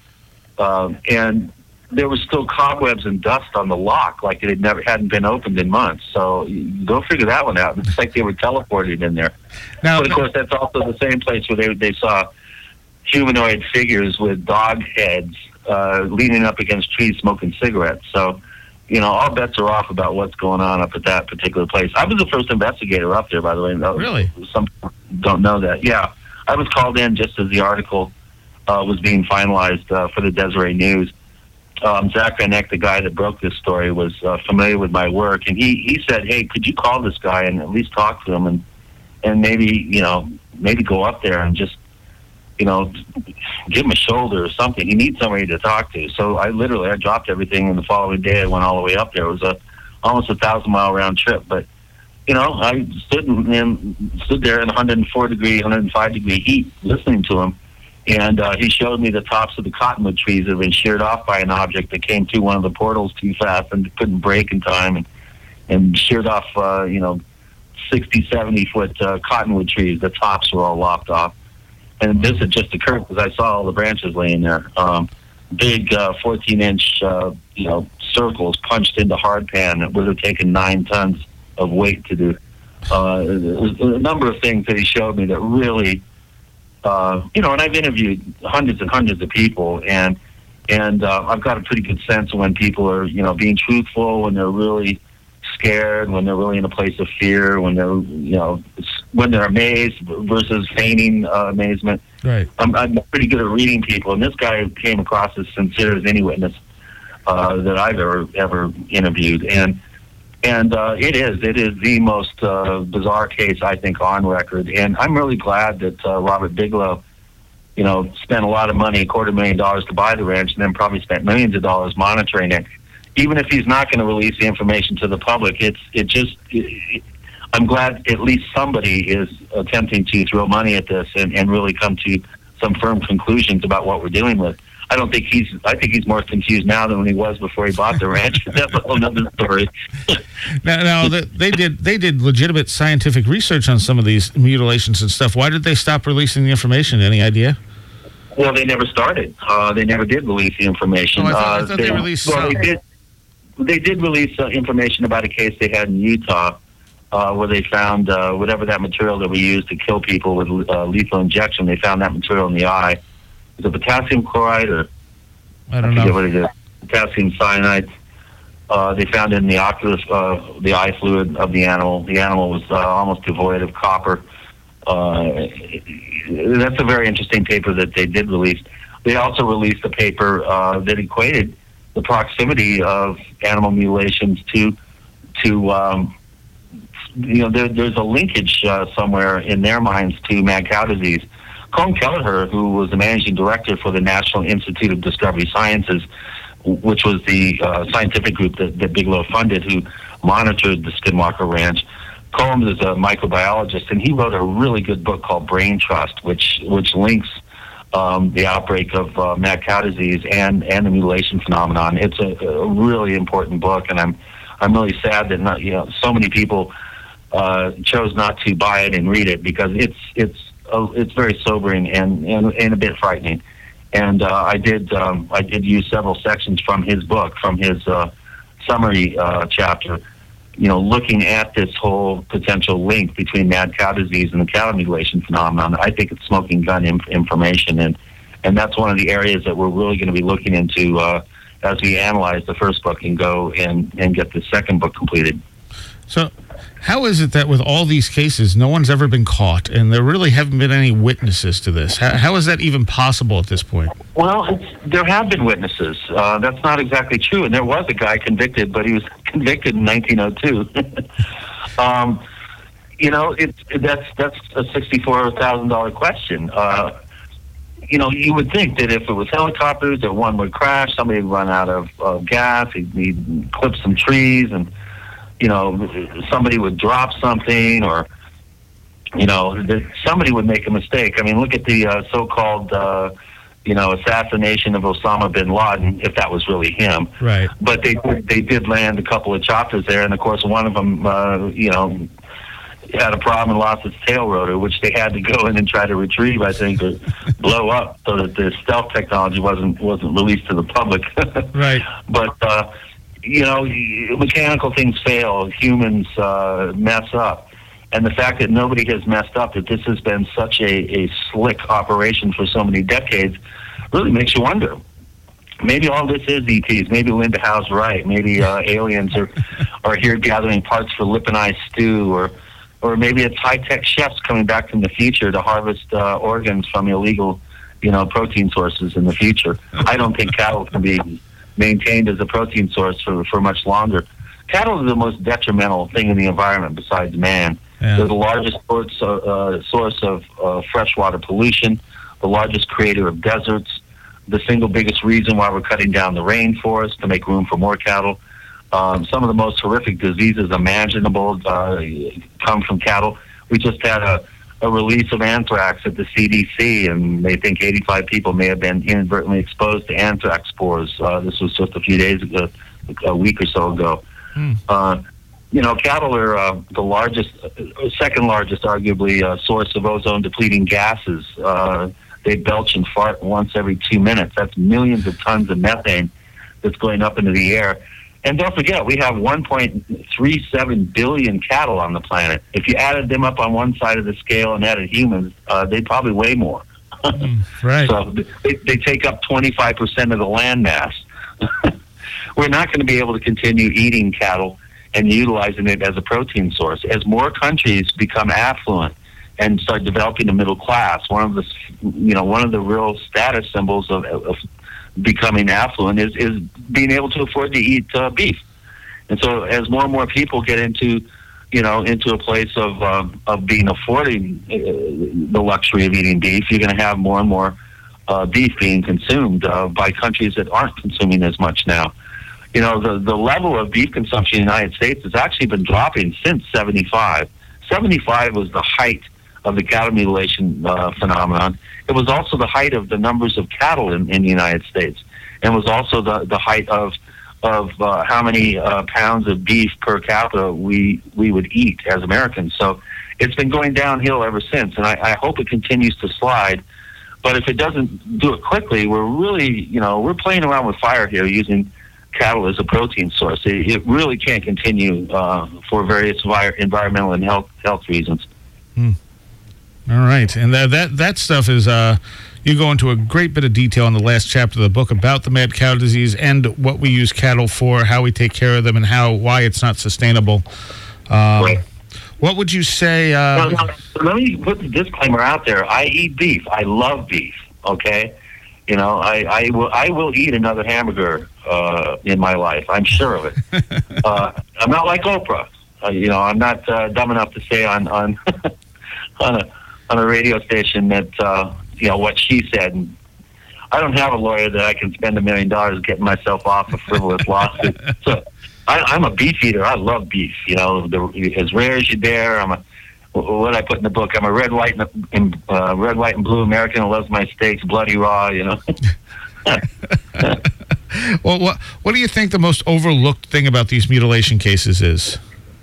And there was still cobwebs and dust on the lock, like it hadn't been opened in months. So go figure that one out. It's like they were teleported in there. But, of course, that's also the same place where they saw humanoid figures with dog heads leaning up against trees smoking cigarettes. So, all bets are off about what's going on up at that particular place. I was the first investigator up there, by the way. Really? Some people don't know that. Yeah. I was called in just as the article was being finalized for the Deseret News. Zach Van Eck, the guy that broke this story, was familiar with my work, and he said, hey, could you call this guy and at least talk to him and maybe go up there and just, give him a shoulder or something. He needs somebody to talk to. So I dropped everything, and the following day I went all the way up there. It was almost a 1,000-mile round trip, but I stood there in 105-degree heat listening to him, and he showed me the tops of the cottonwood trees that had been sheared off by an object that came through one of the portals too fast and couldn't brake in time, and sheared off 60, 70-foot cottonwood trees. The tops were all lopped off. And this had just occurred because I saw all the branches laying there. Big 14-inch, circles punched into hardpan. It would have taken 9 tons of weight to do. A number of things that he showed me that really, and I've interviewed hundreds and hundreds of people, and I've got a pretty good sense of when people are, being truthful, when they're really scared, when they're really in a place of fear, when they're, when they're amazed versus feigning amazement. Right. I'm pretty good at reading people, and this guy came across as sincere as any witness that I've ever interviewed. And And it is the most bizarre case, I think, on record. And I'm really glad that Robert Bigelow, spent a lot of money, $250,000 to buy the ranch, and then probably spent millions of dollars monitoring it. Even if he's not going to release the information to the public, I'm glad at least somebody is attempting to throw money at this and really come to some firm conclusions about what we're dealing with. I think he's more confused now than when he was before he bought the ranch. That's a whole other story. Now they did legitimate scientific research on some of these mutilations and stuff. Why did they stop releasing the information? Any idea? Well, they never started. They never did release the information. I thought they released some. They did release information about a case they had in Utah where they found whatever that material that we use to kill people with lethal injection. They found that material in the eye. Is it potassium chloride or I don't know what it is? Potassium cyanide. They found it in the oculus, the eye fluid of the animal. The animal was almost devoid of copper. That's a very interesting paper that they did release. They also released a paper that equated the proximity of animal mutilations to there's a linkage somewhere in their minds to mad cow disease. Colm Kelleher, who was the managing director for the National Institute of Discovery Sciences, which was the scientific group that Bigelow funded, who monitored the Skinwalker Ranch. Colm is a microbiologist, and he wrote a really good book called Brain Trust, which links the outbreak of mad cow disease and the mutilation phenomenon. It's a really important book, and I'm really sad that so many people chose not to buy it and read it, because it's very sobering and a bit frightening. And I did use several sections from his book, from his summary chapter, looking at this whole potential link between mad cow disease and the cattle mutilation phenomenon. I think it's smoking gun information, and that's one of the areas that we're really going to be looking into as we analyze the first book and go and get the second book completed. So how is it that with all these cases, no one's ever been caught, and there really haven't been any witnesses to this? How is that even possible at this point? Well, there have been witnesses. That's not exactly true, and there was a guy convicted, but he was convicted in 1902. That's a $64,000 question. You would think that if it was helicopters, that one would crash, somebody would run out of gas, he'd clip some trees, and somebody would drop something, or somebody would make a mistake. I mean, look at the so-called assassination of Osama bin Laden, if that was really him. Right. But they did land a couple of choppers there, and of course one of them had a problem and lost its tail rotor, which they had to go in and try to retrieve, I think, or blow up, so that the stealth technology wasn't released to the public. Right. But mechanical things fail, humans mess up. And the fact that nobody has messed up, that this has been such a slick operation for so many decades, really makes you wonder. Maybe all this is ETs. Maybe Linda Howe's right. Maybe aliens are here gathering parts for lip and eye stew, or maybe it's high-tech chefs coming back from the future to harvest organs from illegal, protein sources in the future. I don't think cattle can be maintained as a protein source for much longer. Cattle are the most detrimental thing in the environment besides man. Yeah. They're the largest source of freshwater pollution, the largest creator of deserts, the single biggest reason why we're cutting down the rainforest to make room for more cattle. Some of the most horrific diseases imaginable come from cattle. We just had a release of anthrax at the CDC, and they think 85 people may have been inadvertently exposed to anthrax spores. This was just a few days ago, a week or so ago. Cattle are the largest, second largest, arguably, source of ozone-depleting gases. They belch and fart once every 2 minutes. That's millions of tons of methane that's going up into the air. And don't forget, we have 1.37 billion cattle on the planet. If you added them up on one side of the scale and added humans, they'd probably weigh more. Right. So they take up 25% of the land mass. We're not going to be able to continue eating cattle and utilizing it as a protein source. As more countries become affluent and start developing a middle class, one of the real status symbols of becoming affluent is being able to afford to eat beef. And so as more and more people get into a place of being affording the luxury of eating beef, you're going to have more and more beef being consumed by countries that aren't consuming as much now. The level of beef consumption in the United States has actually been dropping since 75. 75 was the height of the cattle mutilation phenomenon. It was also the height of the numbers of cattle in the United States, and was also the height of how many pounds of beef per capita we would eat as Americans. So it's been going downhill ever since, and I hope it continues to slide. But if it doesn't do it quickly, we're really, we're playing around with fire here using cattle as a protein source. It really can't continue for various environmental and health reasons. All right, and that stuff is you go into a great bit of detail in the last chapter of the book about the mad cow disease and what we use cattle for, how we take care of them, and why it's not sustainable. Right. What would you say? Let me put the disclaimer out there. I eat beef. I love beef. Okay, I will eat another hamburger in my life. I'm sure of it. I'm not like Oprah. I'm not dumb enough to say on on a radio station that what she said. And I don't have a lawyer that I can spend $1 million getting myself off a frivolous lawsuit. So I'm a beef eater. I love beef. As rare as you dare. What I put in the book. I'm a red, white, and blue American who loves my steaks bloody raw. Well, what do you think the most overlooked thing about these mutilation cases is?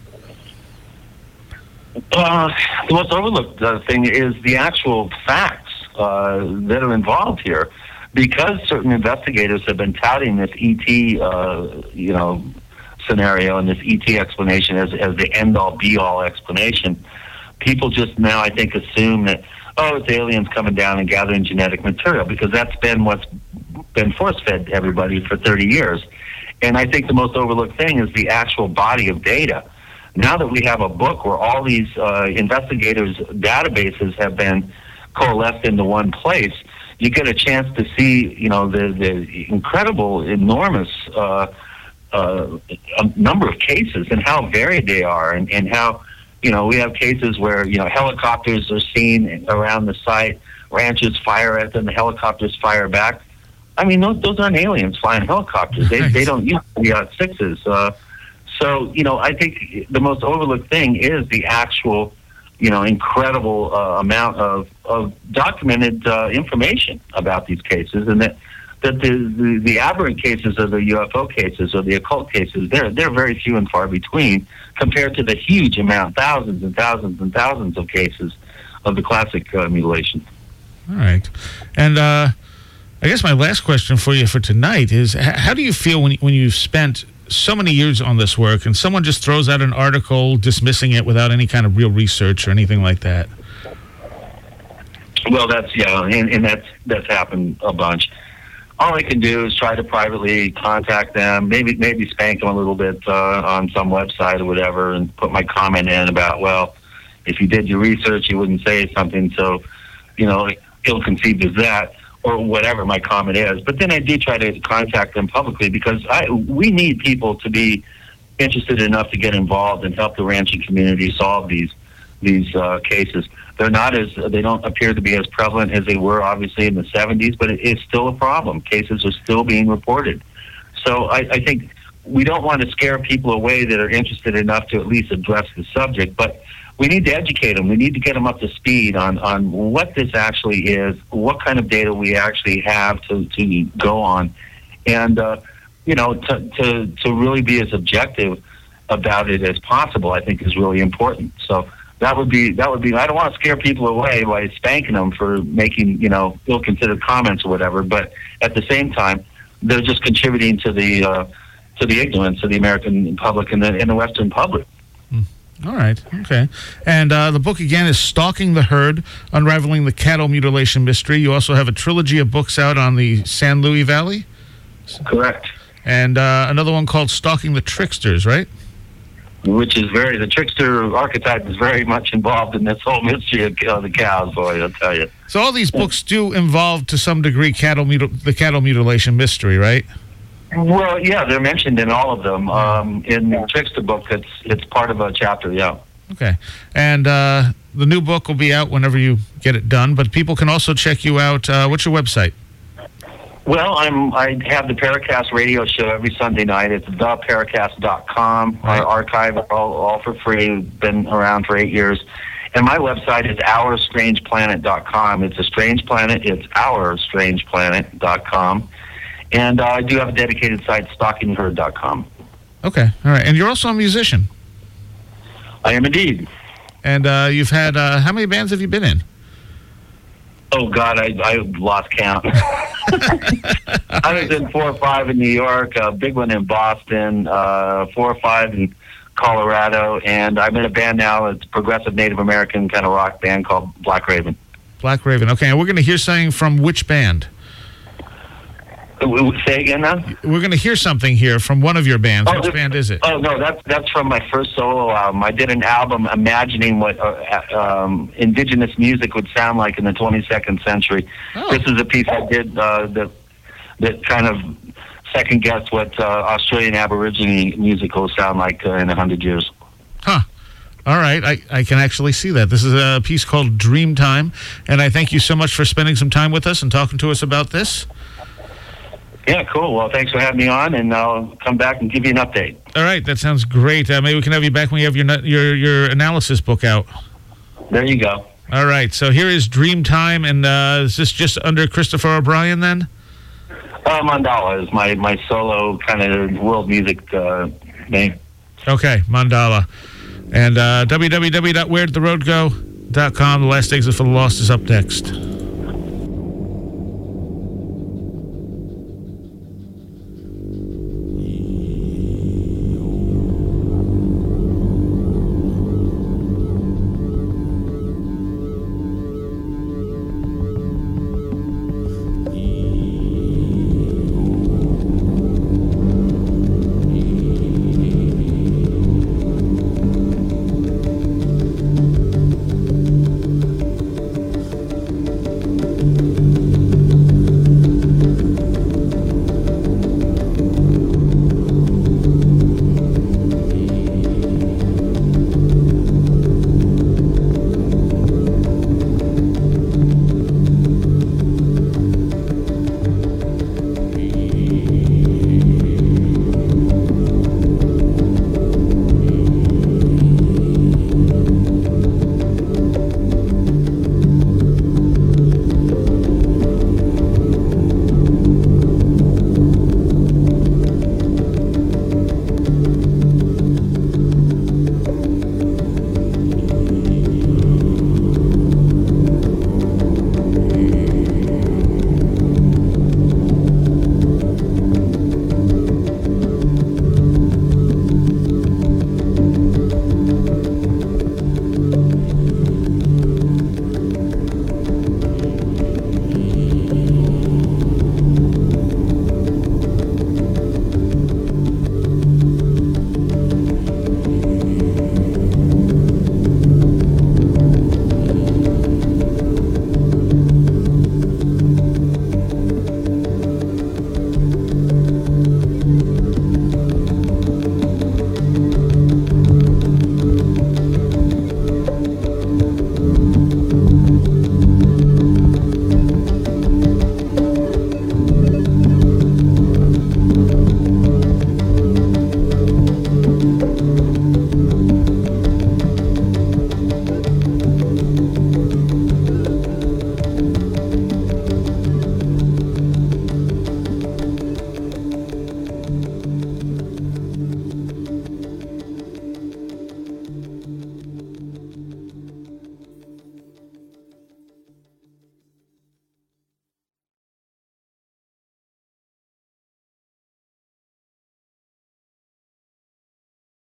The most overlooked thing is the actual facts that are involved here, because certain investigators have been touting this ET, scenario and this ET explanation as the end-all, be-all explanation. People just now, I think, assume that it's aliens coming down and gathering genetic material, because that's been what's been force-fed to everybody for 30 years. And I think the most overlooked thing is the actual body of data. Now that we have a book where all these investigators' databases have been coalesced into one place, you get a chance to see, the incredible, enormous number of cases and how varied they are, and how, we have cases where, helicopters are seen around the site, ranchers fire at them, the helicopters fire back. I mean, those aren't aliens flying helicopters. They don't use sixes. So, I think the most overlooked thing is the actual, incredible amount of documented information about these cases, and that the aberrant cases of the UFO cases or the occult cases, they're very few and far between compared to the huge amount, thousands and thousands and thousands of cases of the classic mutilation. All right. And I guess my last question for you for tonight is, how do you feel when you've spent so many years on this work and someone just throws out an article dismissing it without any kind of real research or anything like that? Well, and that's happened a bunch. All I can do is try to privately contact them, maybe spank them a little bit on some website or whatever, and put my comment in about, well, if you did your research, you wouldn't say something, so, ill-conceived as that, or whatever my comment is. But then I do try to contact them publicly, because we need people to be interested enough to get involved and help the ranching community solve these cases. They don't appear to be as prevalent as they were, obviously, in the 70s, but it's still a problem. Cases are still being reported. So I think we don't want to scare people away that are interested enough to at least address the subject, but we need to educate them. We need to get them up to speed on what this actually is, what kind of data we actually have to go on, and to really be as objective about it as possible, I think, is really important. So that would be. I don't want to scare people away by spanking them for making ill-considered comments or whatever. But at the same time, they're just contributing to the ignorance of the American public and the Western public. All right. Okay. And the book, again, is Stalking the Herd, Unraveling the Cattle Mutilation Mystery. You also have a trilogy of books out on the San Luis Valley? Correct. And another one called Stalking the Tricksters, right? Which is the trickster archetype is very much involved in this whole mystery of the cows, boy, I'll tell you. So all these books do involve, to some degree, the cattle mutilation mystery, right? Well, yeah, they're mentioned in all of them. In the Trickster book, it's part of a chapter, yeah. Okay. And the new book will be out whenever you get it done, but people can also check you out. What's your website? Well, I have the Paracast radio show every Sunday night. It's theparacast.com. Right. Our archive, all for free, been around for 8 years. And my website is OurStrangePlanet.com. It's a strange planet. It's OurStrangePlanet.com. And I do have a dedicated site, StalkingHerd.com. Okay. All right. And you're also a musician. I am indeed. And you've had, how many bands have you been in? Oh, God, I lost count. I was in 4 or 5 in New York, a big one in Boston, 4 or 5 in Colorado, and I'm in a band now. It's a progressive Native American kind of rock band called Black Raven. Black Raven. Okay, and we're going to hear something from which band? Say again now? We're going to hear something here from one of your bands. Which band is it? Oh, no, that's from my first solo album. I did an album imagining what indigenous music would sound like in the 22nd century. Oh. This is a piece I did that kind of second-guessed what Australian Aborigine music will sound like in 100 years. Huh. All right, I can actually see that. This is a piece called Dreamtime, and I thank you so much for spending some time with us and talking to us about this. Yeah, cool. Well, thanks for having me on, and I'll come back and give you an update. All right, that sounds great. Maybe we can have you back when you have your analysis book out. There you go. All right, so here is Dreamtime, and is this just under Christopher O'Brien then? Mandala is my solo kind of world music name. Okay, Mandala. And www.where'dtheroadgo.com. The Last Exit for the Lost is up next.